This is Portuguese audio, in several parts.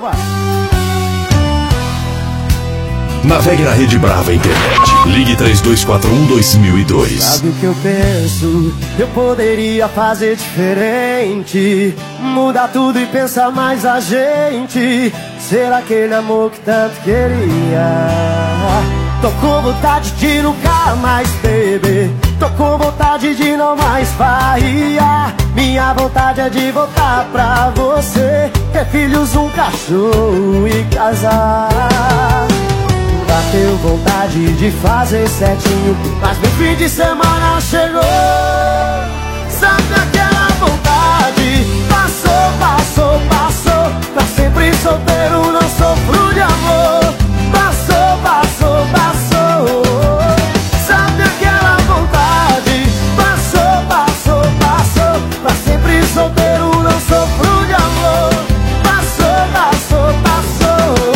Navegue na Rede Brava Internet. Ligue 3241-2002. Sabe o que eu penso? Eu poderia fazer diferente, mudar tudo e pensar mais a gente, ser aquele amor que tanto queria. Tô com vontade de nunca mais beber, tô com vontade de não mais farriar. Minha vontade é de voltar pra você, ter filhos, um cachorro e casar. Bateu vontade de fazer certinho, mas meu fim de semana chegou. Sabe aquela vontade? Passou, passou, passou. Pra sempre solteiro, não sofro de amor. Passou, passou, passou. Sabe aquela vontade? Passou, passou, passou. Pra sempre solteiro, não sofro de amor. Passou, passou, passou.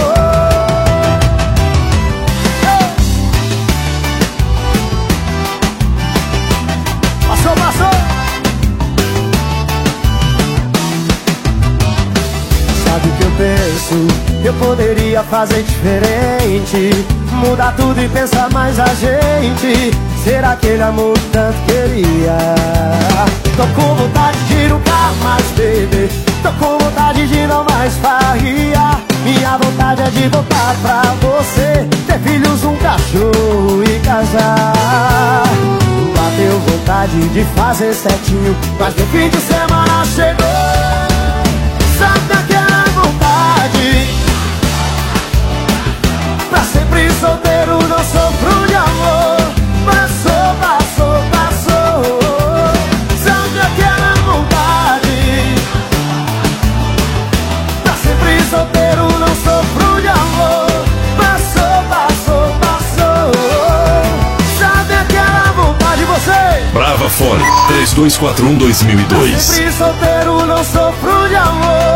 Sabe o que eu penso? Eu poderia fazer diferente, mudar tudo e pensar mais a gente, ser aquele amor que tanto queria. Tô com vontade de nunca mais beber, tô com vontade de não mais farriar. Minha vontade é de voltar pra você, ter filhos, um cachorro e casar. Bateu vontade de fazer certinho, mas meu fim de semana chegou. Sabe aquela vontade? Pra sempre solteiro, não sofro de amor. Passou, passou, passou. Sabe aquela vontade? Pra sempre solteiro, não sofro de amor. Passou, passou, passou. Sabe aquela vontade, você? Brava Fone 3241-2002. Pra sempre solteiro, não sofro de amor.